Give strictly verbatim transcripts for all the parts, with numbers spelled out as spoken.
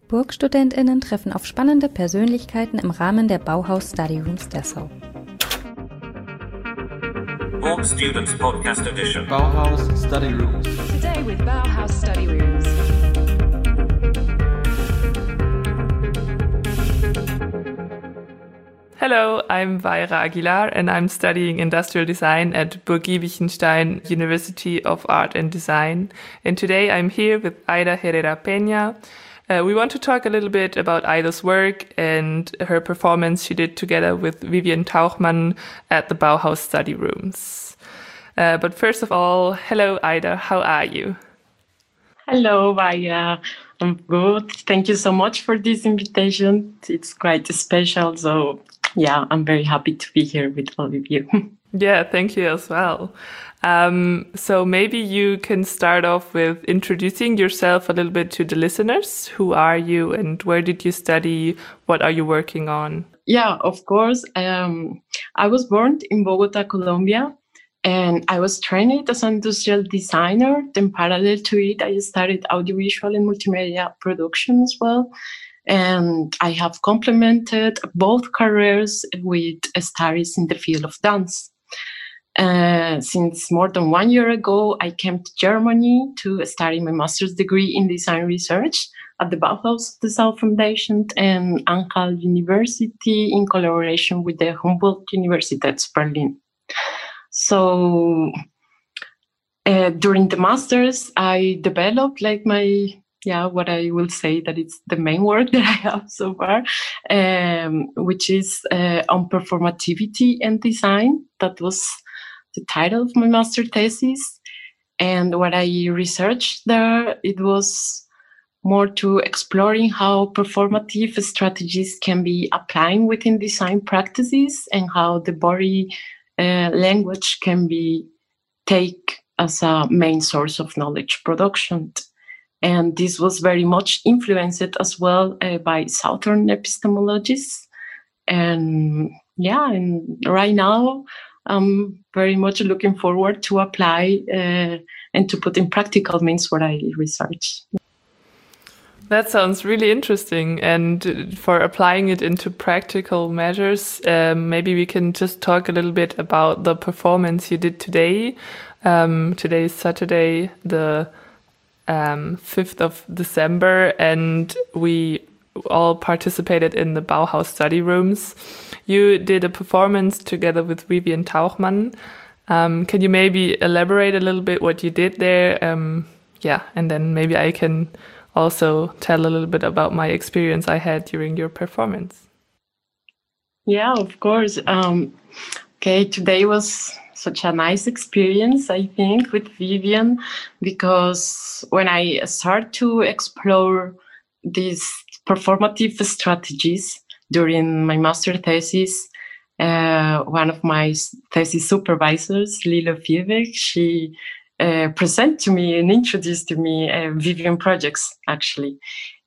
BurgstudentInnen treffen auf spannende Persönlichkeiten im Rahmen der Bauhaus Study Rooms Dessau. Burg Students Podcast Edition. Bauhaus Study Rooms. Today with Bauhaus Study Rooms. Hello, I'm Vaira Aguilar and I'm studying industrial design at Burgi-Wittgenstein University of Art and Design. And today I'm here with Aida Herrera Peña. Uh, we want to talk a little bit about Aida's work and her performance she did together with Vivian Tauchmann at the Bauhaus Study Rooms. Uh, but first of all, hello Aida, how are you? Hello, Vaira. I'm good. Thank you so much for this invitation. It's quite special, so yeah, I'm very happy to be here with all of you. Yeah, thank you as well. Um, so maybe you can start off with introducing yourself a little bit to the listeners. Who are you and where did you study? What are you working on? Yeah, of course. Um, I was born in Bogota, Colombia, and I was trained as an industrial designer. Then parallel to it, I studied audiovisual and multimedia production as well. And I have complemented both careers with studies in the field of dance. Uh, since more than one year ago, I came to Germany to study my master's degree in design research at the Bauhaus Dessau Foundation and Anhalt University in collaboration with the Humboldt University at Berlin. So uh, during the master's, I developed like my, yeah, what I will say that it's the main work that I have so far, um, which is uh, on performativity and design. That was the title of my master thesis. And what I researched there, it was more to exploring how performative strategies can be applied within design practices and how the body uh, language can be taken as a main source of knowledge production. And this was very much influenced as well uh, by Southern epistemologists. And yeah, and right now, I'm very much looking forward to apply uh, and to put in practical means what I research. That sounds really interesting. And for applying it into practical measures, um, maybe we can just talk a little bit about the performance you did today. Um, today is Saturday, the um, fifth of December, and we all participated in the Bauhaus Study Rooms. You did a performance together with Vivian Tauchmann. Um, can you maybe elaborate a little bit what you did there? Um, yeah, and then maybe I can also tell a little bit about my experience I had during your performance. Yeah, of course. Um, okay, today was such a nice experience, I think, with Vivian, because when I start to explore these performative strategies during my master thesis, uh, one of my thesis supervisors, Lilo Fiebig, she uh, presented to me and introduced to me uh, Vivian projects, actually.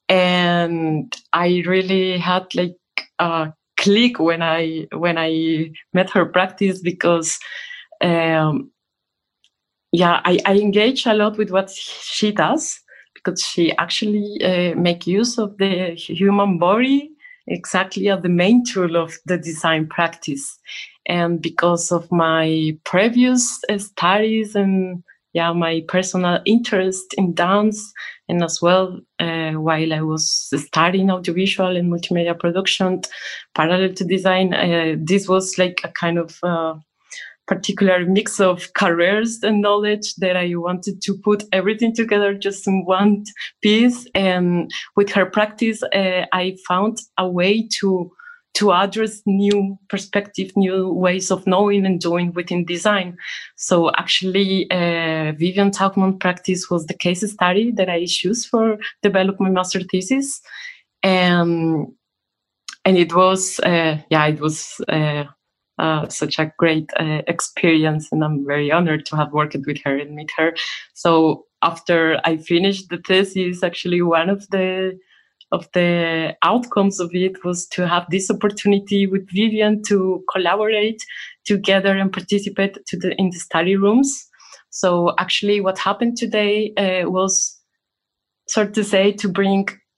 And I really had like a click when I when I met her practice, because um, yeah, I, I engage a lot with what she does, because she actually uh, make use of the human body exactly as the main tool of the design practice. And because of my previous uh, studies and yeah, my personal interest in dance, and as well uh, while I was studying audiovisual and multimedia production parallel to design, uh, this was like a kind of uh, particular mix of careers and knowledge that I wanted to put everything together just in one piece. And with her practice, uh, I found a way to to address new perspective, new ways of knowing and doing within design. So actually, uh, Vivian Tauchmann practice was the case study that I chose for developing my master thesis. And, and it was, uh, yeah, it was, uh, Uh, such a great uh, experience, and I'm very honored to have worked with her and meet her. So after I finished the thesis, actually one of the of the outcomes of it was to have this opportunity with Vivian to collaborate together and participate to the in the study rooms. So actually what happened today uh, was, sort to say, to bring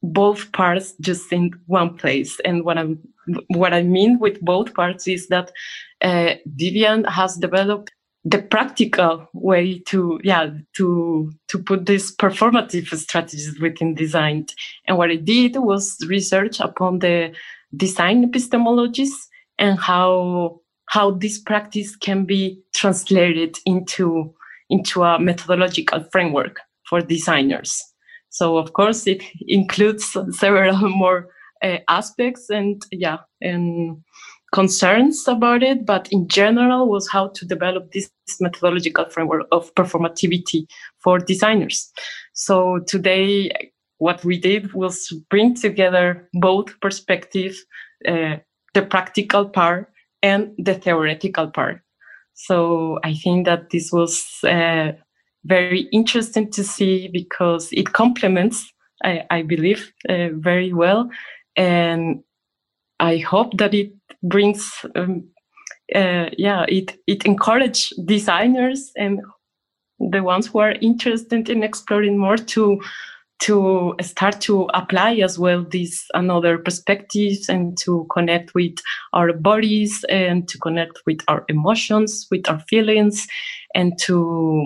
both parts just in one place. And what I'm what I mean with both parts is that uh, Vivian has developed the practical way to yeah to to put these performative strategies within design. And what I did was research upon the design epistemologies and how how this practice can be translated into into a methodological framework for designers. So of course it includes several more uh, aspects and yeah and concerns about it, but in general was how to develop this methodological framework of performativity for designers. So today what we did was bring together both perspectives, uh, the practical part and the theoretical part. So I think that this was uh, very interesting to see because it complements, I, I believe, uh, very well. And I hope that it brings, um, uh, yeah, it, it encourages designers and the ones who are interested in exploring more to to start to apply as well these another perspectives and to connect with our bodies and to connect with our emotions, with our feelings, and to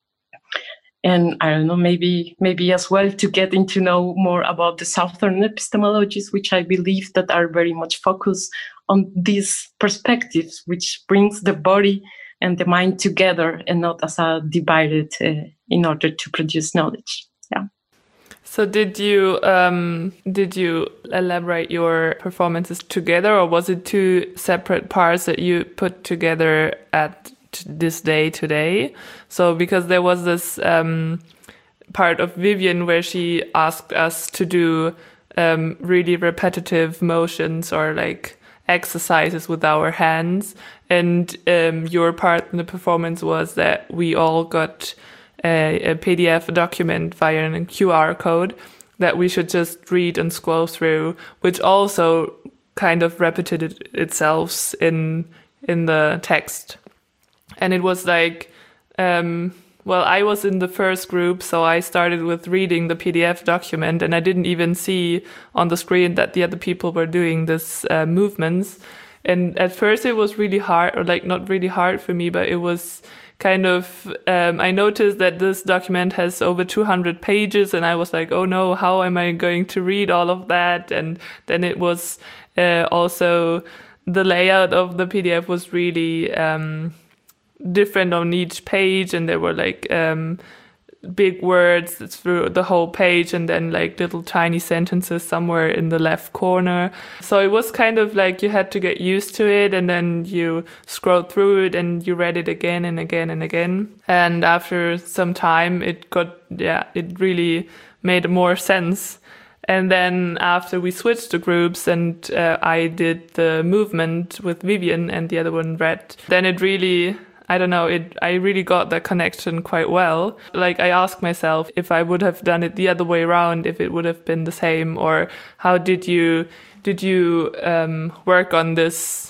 and I don't know, maybe maybe as well to getting to know more about the Southern epistemologies, which I believe that are very much focused on these perspectives, which brings the body and the mind together and not as a divided uh, in order to produce knowledge. Yeah. So did you um, did you elaborate your performances together, or was it two separate parts that you put together at this day today? So because there was this um, part of Vivian where she asked us to do um, really repetitive motions or like exercises with our hands, and um, your part in the performance was that we all got a, a P D F document via a Q R code that we should just read and scroll through, which also kind of repeated itself in in the text. And it was like, um, well, I was in the first group, so I started with reading the P D F document, and I didn't even see on the screen that the other people were doing this uh, movements. And at first it was really hard, or like not really hard for me, but it was kind of, um, I noticed that this document has over two hundred pages, and I was like, oh no, how am I going to read all of that? And then it was uh, also the layout of the P D F was really um, different on each page, and there were like um, big words through the whole page and then like little tiny sentences somewhere in the left corner. So it was kind of like you had to get used to it, and then you scrolled through it and you read it again and again and again. And after some time it got, yeah, it really made more sense. And then after we switched to groups and uh, I did the movement with Vivian and the other one read, then it really, I don't know, it. I really got that connection quite well. Like I asked myself if I would have done it the other way around, if it would have been the same, or how did you did you um, work on this?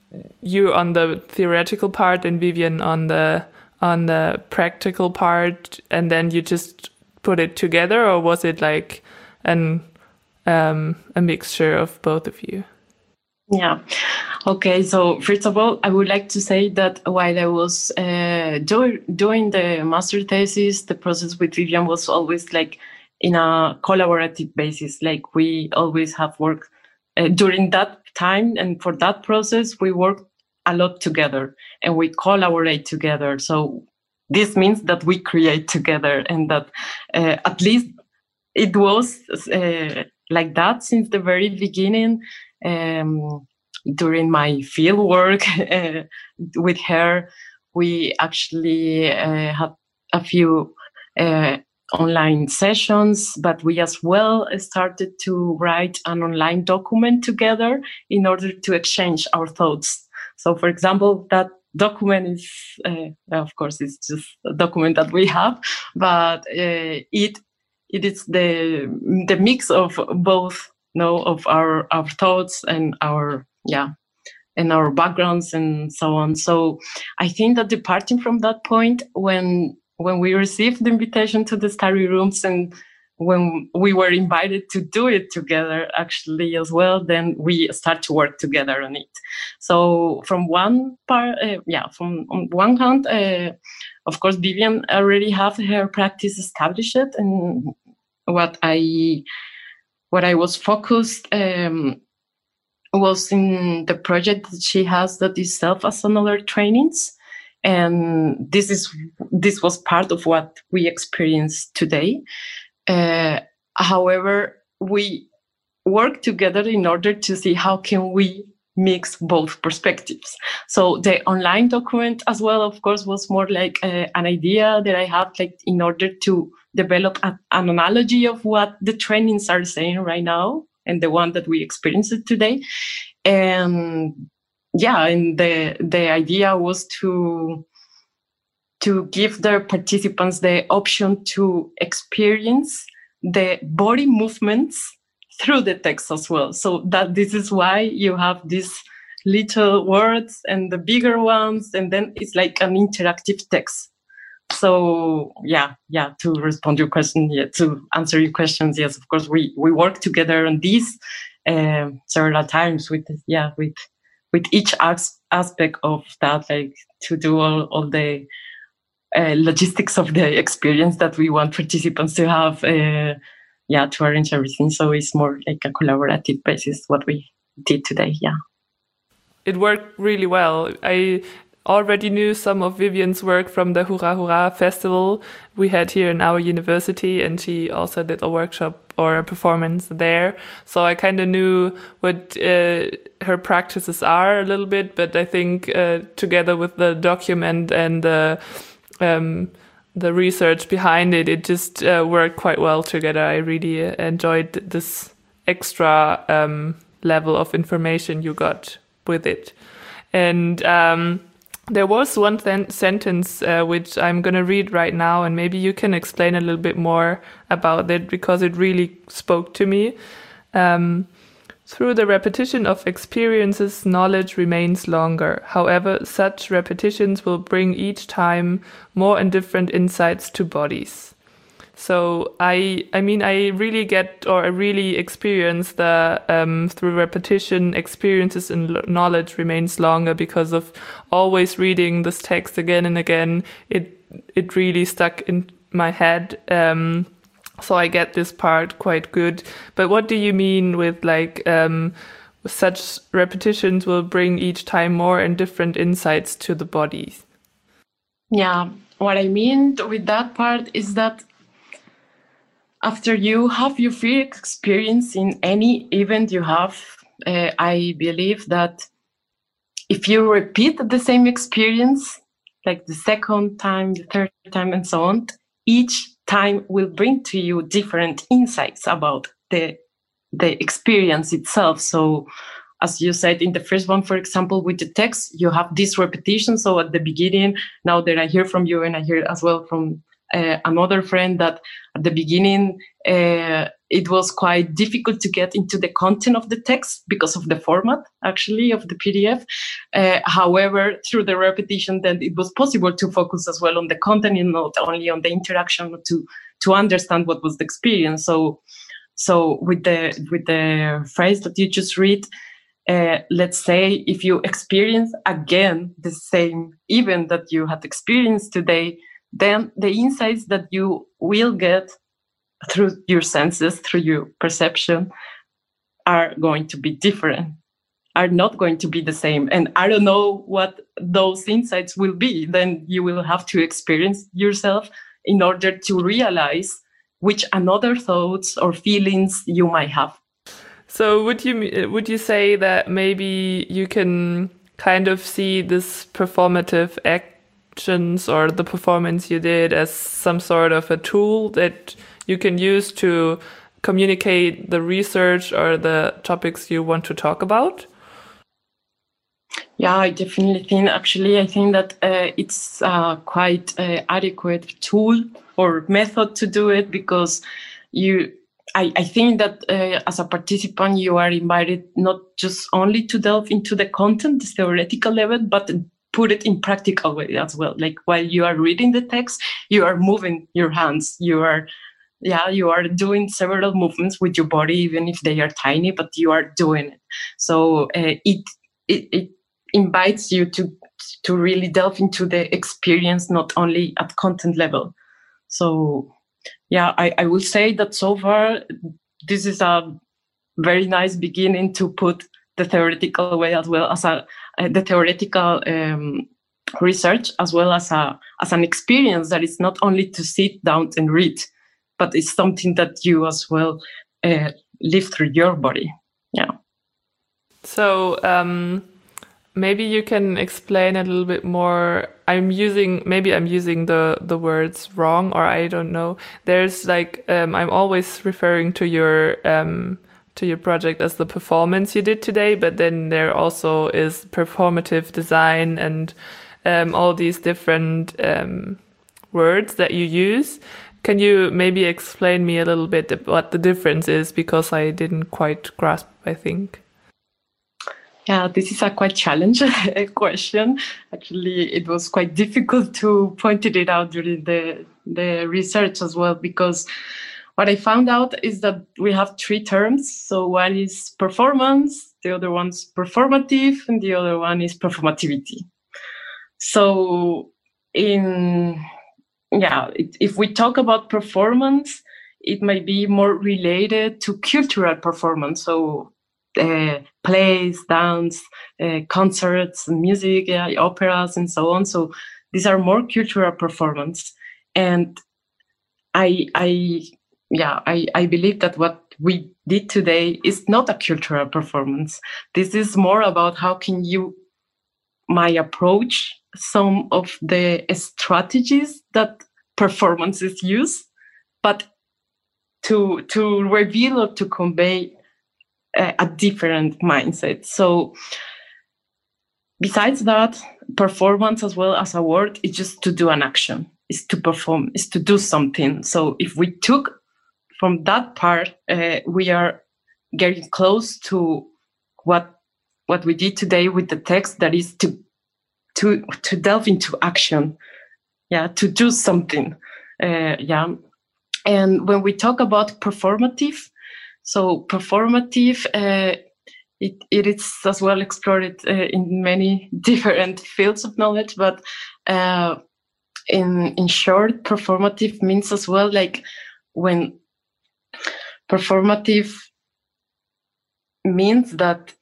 You on the theoretical part and Vivian on the on the practical part, and then you just put it together, or was it like an um, a mixture of both of you? Yeah. Okay. So first of all, I would like to say that while I was uh, do- doing the master thesis, the process with Vivian was always like in a collaborative basis. Like we always have worked uh, during that time, and for that process, we worked a lot together and we collaborate together. So this means that we create together, and that uh, at least it was uh, like that since the very beginning. Um, during my field work uh, with her, we actually uh, had a few uh, online sessions, but we as well started to write an online document together in order to exchange our thoughts. So, for example, that document is, uh, of course, it's just a document that we have, but uh, it it is the the mix of both. Know of our our thoughts and our yeah and our backgrounds and so on. So I think that departing from that point, when when we received the invitation to the study rooms and when we were invited to do it together actually as well, then we start to work together on it. So from one part, uh, yeah, from on one hand, uh, of course, Vivian already have her practice established, and what I what I was focused um, was in the project that she has that is self-assembler trainings, and this is this was part of what we experienced today. Uh, however, we work together in order to see how can we mix both perspectives. So the online document as well, of course, was more like uh, an idea that I had, like in order to develop a, an analogy of what the trainings are saying right now and the one that we experienced today. And yeah, and the the idea was to to give the participants the option to experience the body movements through the text as well. So that this is why you have these little words and the bigger ones, and then it's like an interactive text. So yeah, yeah, to respond to your question, yeah, to answer your questions, yes, of course, we, we work together on this uh, several times with, yeah, with with each as- aspect of that, like to do all, all the uh, logistics of the experience that we want participants to have, uh, yeah, to arrange everything. So it's more like a collaborative basis, what we did today, yeah. It worked really well. I already knew some of Vivian's work from the Hurra Hurra festival we had here in our university, and she also did a workshop or a performance there. So I kind of knew what uh, her practices are a little bit, but I think uh, together with the document and the um, the research behind it, it just uh, worked quite well together. I really uh, enjoyed this extra um, level of information you got with it. And um, there was one th- sentence uh, which I'm going to read right now, and maybe you can explain a little bit more about it, because it really spoke to me. Um, Through the repetition of experiences, knowledge remains longer. However, such repetitions will bring each time more and different insights to bodies. So I, I mean, I really get, or I really experience the um, through repetition, experiences and l- knowledge remains longer, because of always reading this text again and again. It it really stuck in my head. Um, so I get this part quite good. But what do you mean with like um, such repetitions will bring each time more and different insights to the body? Yeah, what I mean with that part is that after you have your free experience in any event you have, uh, I believe that if you repeat the same experience, like the second time, the third time, and so on, each time will bring to you different insights about the the experience itself. So, as you said in the first one, for example, with the text, you have this repetition. So at the beginning, now that I hear from you, and I hear as well from Uh, another friend, that at the beginning uh, it was quite difficult to get into the content of the text because of the format actually of the P D F. Uh, however, through the repetition, then it was possible to focus as well on the content and not only on the interaction, to to understand what was the experience. So, so with the with the phrase that you just read, uh, let's say if you experience again the same event that you had experienced today, then the insights that you will get through your senses, through your perception, are going to be different, are not going to be the same. And I don't know what those insights will be. Then you will have to experience yourself in order to realize which another thoughts or feelings you might have. So would you would you say that maybe you can kind of see this performative act or the performance you did as some sort of a tool that you can use to communicate the research or the topics you want to talk about? Yeah, I definitely think, actually, I think that uh, it's a quite uh, adequate tool or method to do it, because you, I, I think that uh, as a participant, you are invited not just only to delve into the content, the theoretical level, but put it in practical way as well. Like while you are reading the text, you are moving your hands, you are Yeah, you are doing several movements with your body, even if they are tiny, but you are doing it. So uh, it, it it invites you to to really delve into the experience, not only at content level. So yeah, I, I will say that so far this is a very nice beginning to put the theoretical way as well as a uh, the theoretical um, research as well as a as an experience that is not only to sit down and read, but it's something that you as well uh, live through your body. Yeah. So um, maybe you can explain a little bit more. I'm using maybe I'm using the the words wrong, or I don't know. There's like um, I'm always referring to your um, to your project as the performance you did today, but then there also is performative design and um, all these different um, words that you use. Can you maybe explain me a little bit what the difference is, because I didn't quite grasp, I think. Yeah, this is a quite challenging question. Actually, it was quite difficult to point it out during the, the research as well, because what I found out is that we have three terms. So one is performance, the other one's performative, and the other one is performativity. So in, yeah, it, if we talk about performance, it might be more related to cultural performance. So uh, plays, dance, uh, concerts, music, yeah, operas, and so on. So these are more cultural performance. And I, I, yeah, I, I believe that what we did today is not a cultural performance. This is more about how can you, my approach, some of the strategies that performances use, but to to reveal or to convey a, a different mindset. So besides that, performance as well as a word is just to do an action, is to perform, is to do something. So if we took from that part, uh, we are getting close to what what we did today with the text, that is to to to delve into action, yeah, to do something, uh, yeah. And when we talk about performative, so performative, uh, it it is as well explored uh, in many different fields of knowledge, but uh, in in short, performative means as well like when performative means that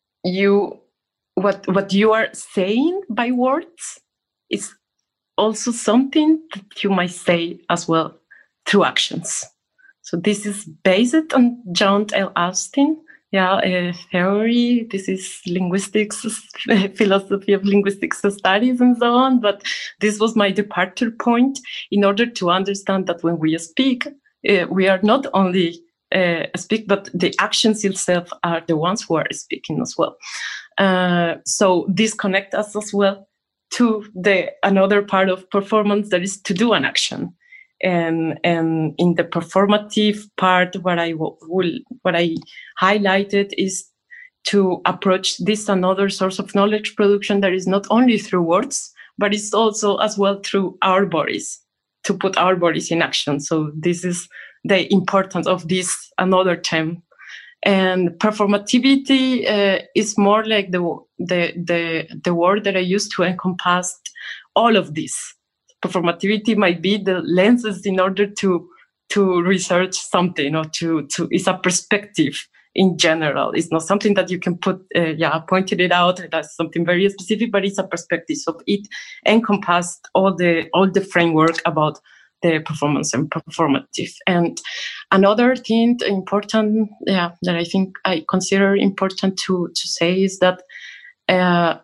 you what what you are saying by words is also something that you might say as well through actions. So this is based on John L. Austin, yeah, a theory. This is linguistics, philosophy of linguistics studies, and so on. But this was my departure point in order to understand that when we speak, uh, we are not only uh, speak, but the actions itself are the ones who are speaking as well. Uh, so this connects us as well to the another part of performance, that is to do an action. And and in the performative part, what I will what I highlighted is to approach this another source of knowledge production that is not only through words, but it's also as well through our bodies, to put our bodies in action. So this is the importance of this another term. And performativity uh, is more like the the the the word that I use to encompass all of this. Performativity might be the lenses in order to to research something, or to to it's a perspective in general. It's not something that you can put uh, yeah pointed it out as something very specific, but it's a perspective. So it encompassed all the all the framework about the performance and performative. And another thing important, yeah, that I think I consider important to to say is that, uh,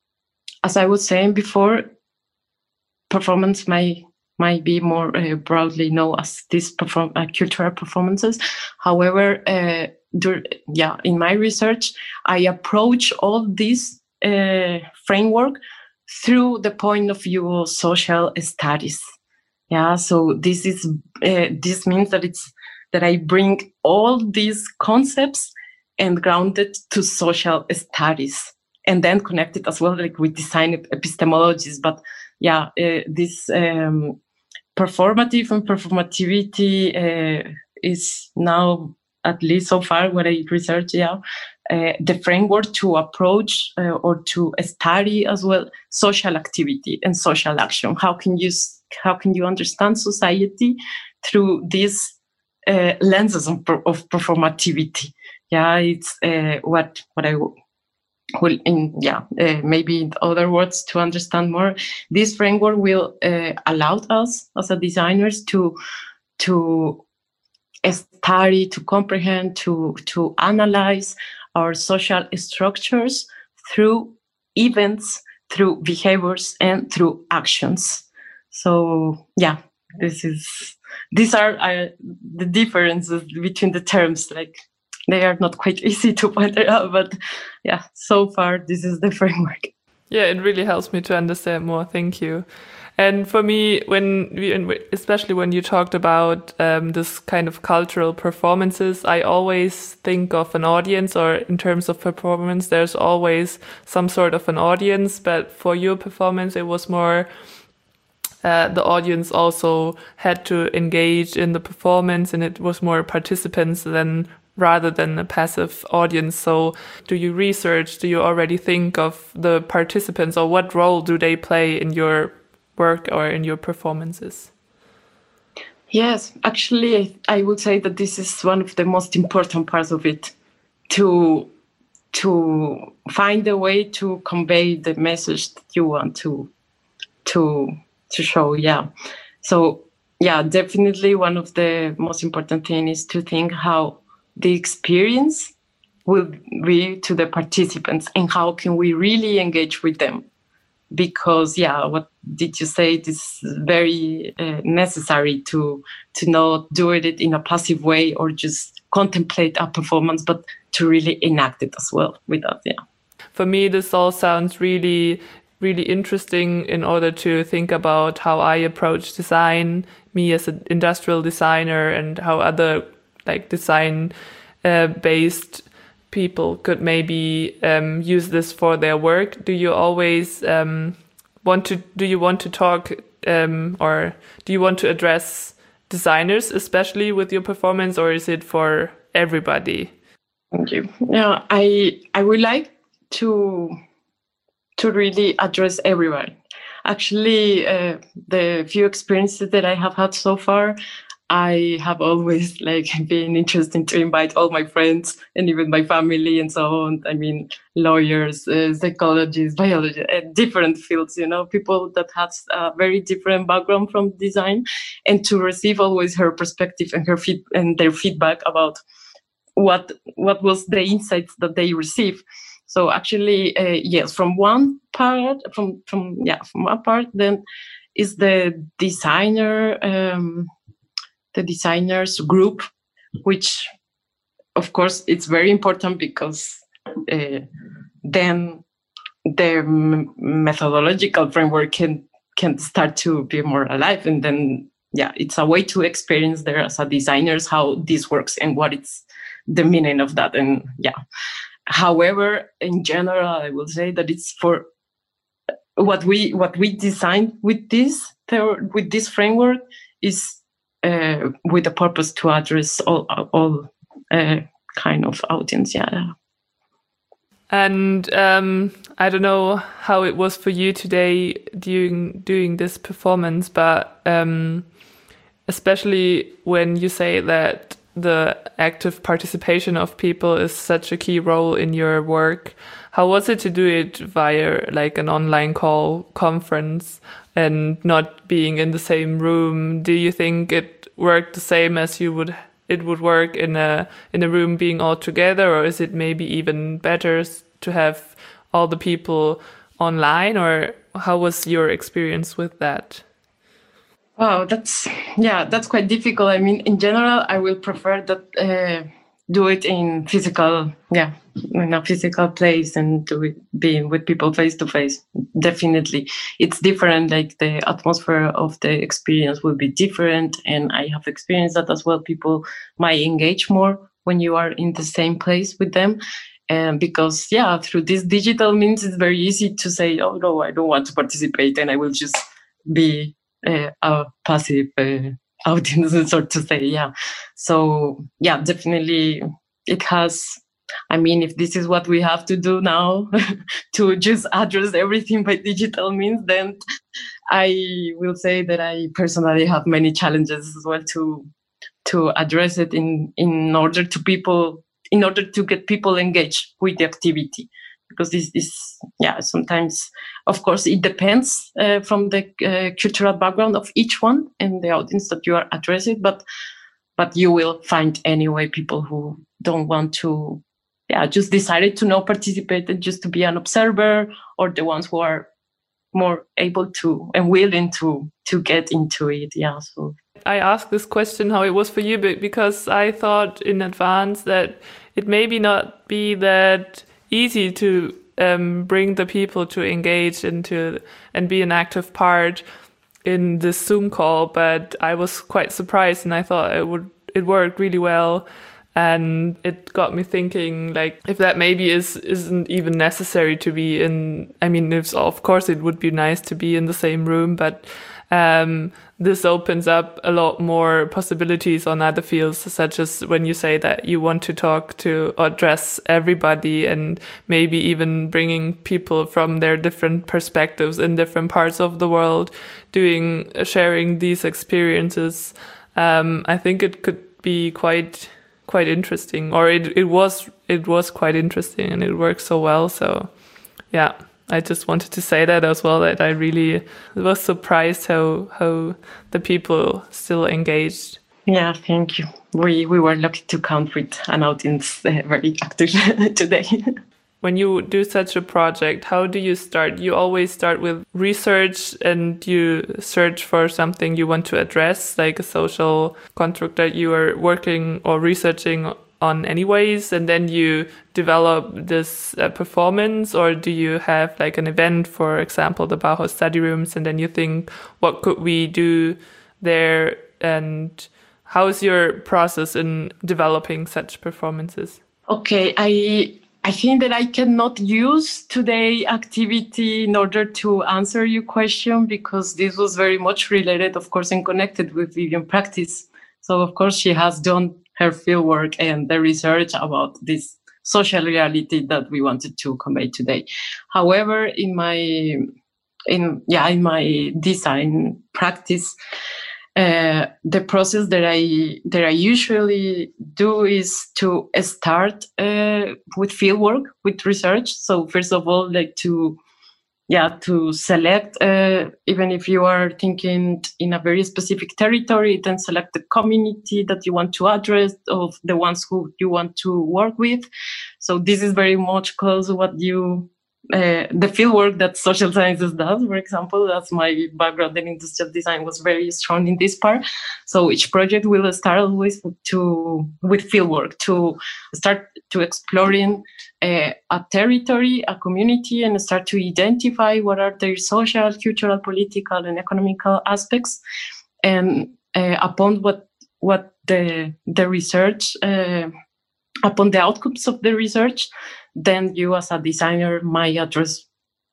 as I was saying before, performance may might be more uh, broadly known as these perform uh, cultural performances. However, uh, dur- yeah, in my research, I approach all this uh, framework through the point of view of social studies. Yeah, so this is uh, this means that it's that I bring all these concepts and ground it to social studies, and then connect it as well, like with design epistemologies. But yeah, uh, this um, performative and performativity uh, is now, at least so far, what I research, yeah, uh, the framework to approach uh, or to study as well social activity and social action. How can you how can you understand society through these uh, lenses of, of performativity? Yeah, it's uh, what what I will in yeah uh, maybe in other words to understand more. This framework will uh, allow us as a designers to to study, to comprehend, to to analyze our social structures through events, through behaviors, and through actions. So yeah, this is these are uh, the differences between the terms. Like they are not quite easy to point out, but yeah, so far this is the framework. Yeah, it really helps me to understand more. Thank you. And for me, when we, especially when you talked about um, this kind of cultural performances, I always think of an audience, or in terms of performance, there's always some sort of an audience. But for your performance, it was more uh, the audience also had to engage in the performance, and it was more participants than rather than a passive audience. So do you research, do you already think of the participants, or what role do they play in your work or in your performances? Yes, actually, I would say that this is one of the most important parts of it, to to find a way to convey the message that you want to to to show. Yeah, so yeah, definitely one of the most important things is to think how the experience will be to the participants and how can we really engage with them. Because, yeah, what did you say? It is very uh, necessary to to not do it in a passive way or just contemplate a performance, but to really enact it as well with us, yeah. For me, this all sounds really, really interesting in order to think about how I approach design, me as an industrial designer, and how other like design uh, based people could maybe um, use this for their work. Do you always um, want to, do you want to talk um, or do you want to address designers, especially with your performance, or is it for everybody? Thank you. Yeah, I I would like to to really address everyone. Actually, uh, the few experiences that I have had so far, I have always like been interested to invite all my friends and even my family and so on. I mean, lawyers, uh, psychologists, biologists, uh, different fields, you know, people that has a very different background from design, and to receive always her perspective and her feed and their feedback about what what was the insights that they receive. So actually, uh, yes, from one part, from from yeah, from one part, then is the designer. Um, the designers group, which of course it's very important because uh, then the m- methodological framework can can start to be more alive, and then yeah, it's a way to experience there as a designers how this works and what it's the meaning of that. And yeah, however, in general, I will say that it's for what we what we designed with this with this framework is Uh, with the purpose to address all all uh, kind of audience, yeah. And um, I don't know how it was for you today during doing this performance, but um, especially when you say that the active participation of people is such a key role in your work, how was it to do it via like an online call conference and not being in the same room? Do you think it worked the same as you would it would work in a in a room being all together, or is it maybe even better to have all the people online, or how was your experience with that? Wow, that's yeah, that's quite difficult. I mean, in general, I will prefer that uh, do it in physical, yeah, in a physical place and do it being with people face to face. Definitely, it's different. Like the atmosphere of the experience will be different, and I have experienced that as well. People might engage more when you are in the same place with them. And because yeah, through this digital means, it's very easy to say, oh no, I don't want to participate, and I will just be uh, a passive uh, audience, so to say. Yeah. So yeah, definitely it has. I mean, if this is what we have to do now to just address everything by digital means, then I will say that I personally have many challenges as well to to address it in in order to people in order to get people engaged with the activity, because this is yeah sometimes, of course, it depends uh, from the uh, cultural background of each one and the audience that you are addressing, but but you will find anyway people who don't want to yeah just decided to not participate and just to be an observer, or the ones who are more able to and willing to to get into it. Yeah. So I asked this question how it was for you, but because I thought in advance that it maybe not be that easy to um, bring the people to engage into and be an active part in this Zoom call. But I was quite surprised, and I thought it would it worked really well. And it got me thinking, like, if that maybe is, isn't even necessary to be in, I mean, if, of course it would be nice to be in the same room, but um, this opens up a lot more possibilities on other fields, such as when you say that you want to talk to or address everybody, and maybe even bringing people from their different perspectives in different parts of the world, doing, sharing these experiences. Um, I think it could be quite... quite interesting, or it, it was it was quite interesting, and it works so well. So yeah, I just wanted to say that as well, that I really was surprised how how the people still engaged. Yeah, thank you. We we were lucky to count with an audience uh, very active today. When you do such a project, how do you start? You always start with research, and you search for something you want to address, like a social construct that you are working or researching on anyways, and then you develop this uh, performance, or do you have like an event, for example, the Bauhaus Study Rooms, and then you think, what could we do there, and how's your process in developing such performances? Okay, I... I think that I cannot use today's activity in order to answer your question, because this was very much related, of course, and connected with Vivian practice. So, of course, she has done her fieldwork and the research about this social reality that we wanted to convey today. However, in my in yeah in my design practice, Uh, the process that I that I usually do is to start uh, with fieldwork, with research. So first of all, like to yeah to select, uh, even if you are thinking in a very specific territory, then select the community that you want to address, of the ones who you want to work with. So this is very much close to what you Uh, the fieldwork that social sciences does, for example. That's my background in industrial design, was very strong in this part. So each project will start always to with fieldwork, to start to exploring uh, a territory, a community, and start to identify what are their social, cultural, political, and economical aspects. And uh, upon what what the the research, uh, upon the outcomes of the research, then you as a designer might address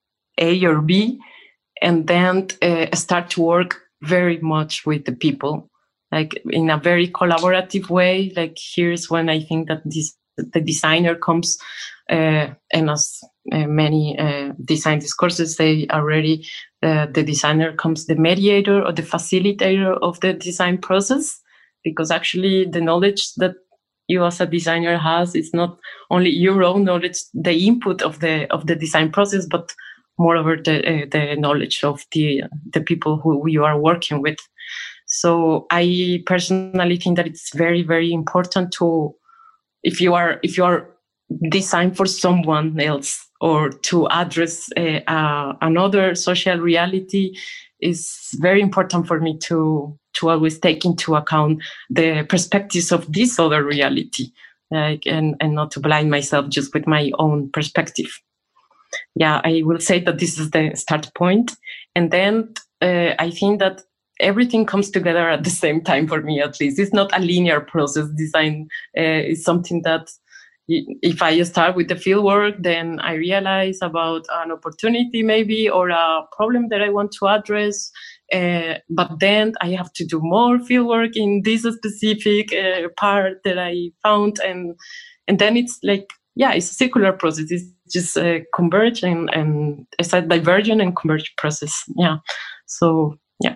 A or B, and then uh, start to work very much with the people, like in a very collaborative way. Like here's when I think that this the designer comes, uh, and as uh, many uh, design discourses say already, uh, the designer comes the mediator or the facilitator of the design process, because actually the knowledge that you as a designer has is not only your own knowledge, the input of the of the design process, but moreover the uh, the knowledge of the the people who you are working with. So I personally think that it's very very important to, if you are if you are designed for someone else or to address uh, uh, another social reality, is very important for me to to always take into account the perspectives of this other reality, like, and, and not to blind myself just with my own perspective. Yeah, I will say that this is the start point. And then uh, I think that everything comes together at the same time, for me at least. It's not a linear process. Design uh, is something that if I start with the fieldwork, then I realize about an opportunity maybe, or a problem that I want to address. Uh, but then I have to do more fieldwork in this specific uh, part that I found, and and then it's like, yeah, it's a circular process. It's just a converge and and it's a divergent and converge process. Yeah, so yeah,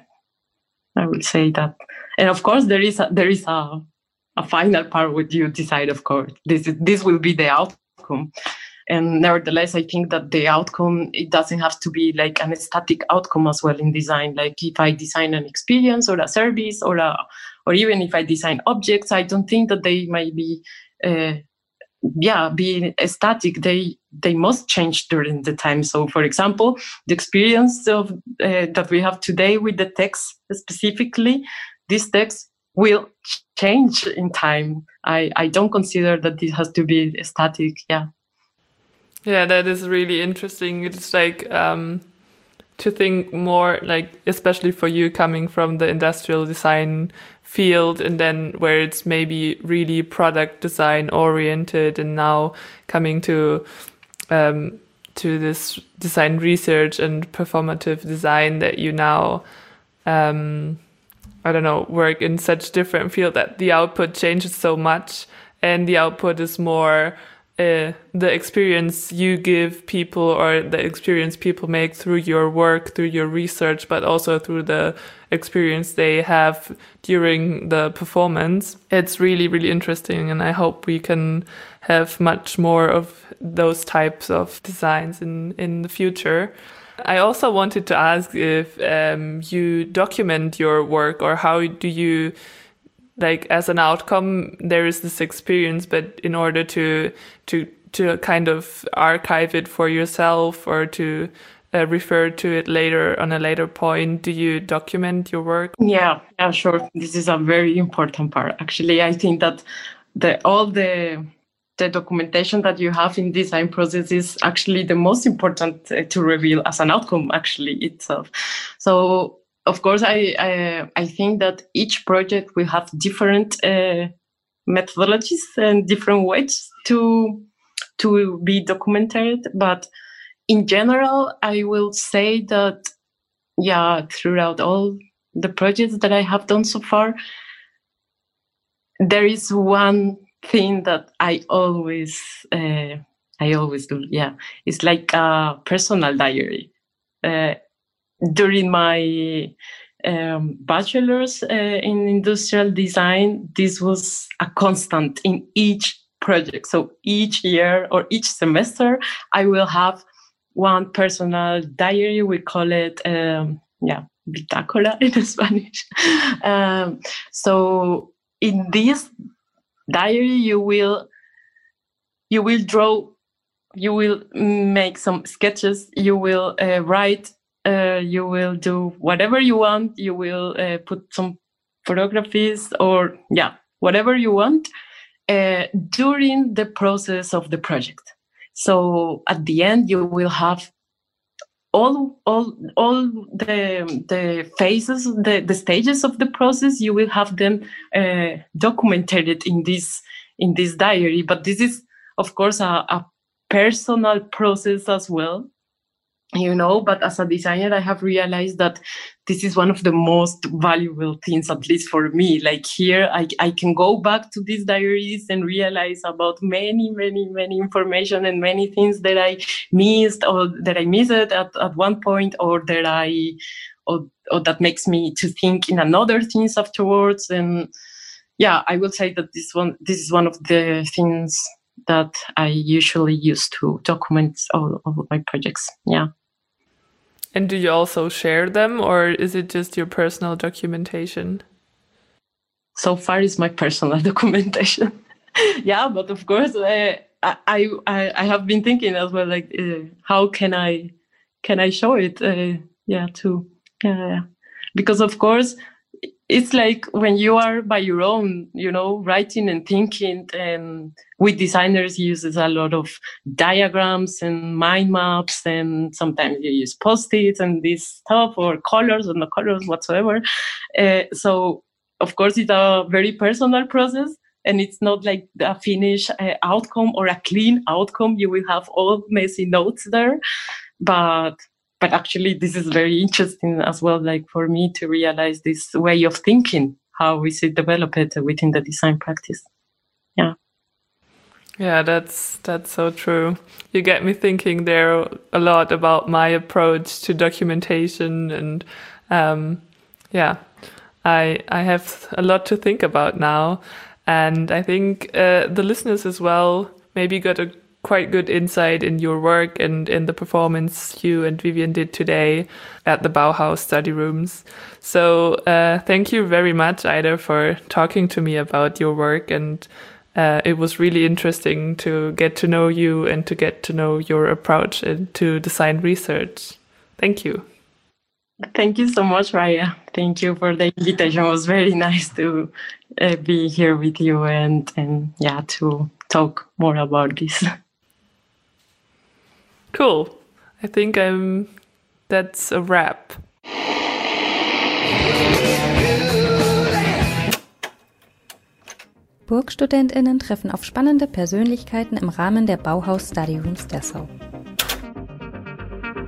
I would say that. And of course, there is a, there is a a final part where you decide. Of course, this is, this will be the outcome. And nevertheless, I think that the outcome, it doesn't have to be like an static outcome as well in design. Like if I design an experience or a service or a, or even if I design objects, I don't think that they might be, uh, yeah, be static. They they must change during the time. So, for example, the experience of uh, that we have today with the text specifically, this text will change in time. I I don't consider that this has to be static. Yeah. Yeah, that is really interesting. It's like um, to think more like, especially for you coming from the industrial design field and then where it's maybe really product design oriented, and now coming to um, to this design research and performative design that you now, um, I don't know, work in such different field that the output changes so much, and the output is more Uh, the experience you give people or the experience people make through your work, through your research, but also through the experience they have during the performance. It's really, really interesting, and I hope we can have much more of those types of designs in, in the future. I also wanted to ask if um, you document your work, or how do you, like, as an outcome, there is this experience, but in order to to to kind of archive it for yourself or to uh, refer to it later on a later point, do you document your work? Yeah, yeah, sure. This is a very important part. Actually, I think that the all the the documentation that you have in design process is actually the most important uh, to reveal as an outcome, actually, itself. So, of course, I, I I think that each project will have different uh, methodologies and different ways to to be documented. But in general, I will say that, yeah, throughout all the projects that I have done so far, there is one thing that I always uh, I always do. Yeah, it's like a personal diary. Uh, During my um, bachelor's uh, in industrial design, this was a constant in each project. So each year or each semester, I will have one personal diary. We call it, um, yeah, bitácora in Spanish. um, so in this diary, you will you will draw, you will make some sketches, you will uh, write. Uh, you will do whatever you want. You will uh, put some photographies or, yeah, whatever you want uh, during the process of the project. So at the end, you will have all all all the the phases, the, the stages of the process. You will have them uh, documented in this in this diary. But this is, of course, a, a personal process as well. You know, but as a designer, I have realized that this is one of the most valuable things, at least for me. Like here, I, I can go back to these diaries and realize about many, many, many information and many things that I missed or that I missed at, at one point, or that I, or, or that makes me to think in another things afterwards. And yeah, I will say that this one, this is one of the things that I usually use to document all, all of my projects. Yeah. And do you also share them, or is it just your personal documentation? So far, it's my personal documentation. Yeah, but of course, uh, I, I I have been thinking as well, like, uh, how can I can I show it? Uh, yeah, too. Yeah, yeah, because of course, it's like when you are by your own, you know, writing and thinking, and with designers uses a lot of diagrams and mind maps, and sometimes you use post-its and this stuff, or colors or no colors whatsoever. Uh, so of course, it's a very personal process, and it's not like a finished uh, outcome or a clean outcome. You will have all messy notes there, but but actually this is very interesting as well, like for me to realize this way of thinking, how is it developed within the design practice. Yeah. Yeah, that's that's so true. You get me thinking there a lot about my approach to documentation, and um, yeah, I I have a lot to think about now, and I think uh, the listeners as well maybe got a quite good insight in your work and in the performance you and Vivian did today at the Bauhaus study rooms. So uh, thank you very much, Ida, for talking to me about your work, and Uh, it was really interesting to get to know you and to get to know your approach to design research. Thank you. Thank you so much, Raya. Thank you for the invitation. It was very nice to uh, be here with you and, and yeah, to talk more about this. Cool. I think I'm, that's a wrap. BurgstudentInnen treffen auf spannende Persönlichkeiten im Rahmen der Bauhaus Study Rooms Dessau.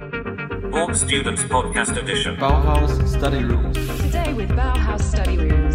Borg Students Podcast Edition. Bauhaus Study Rooms. Today with Bauhaus Study Rooms.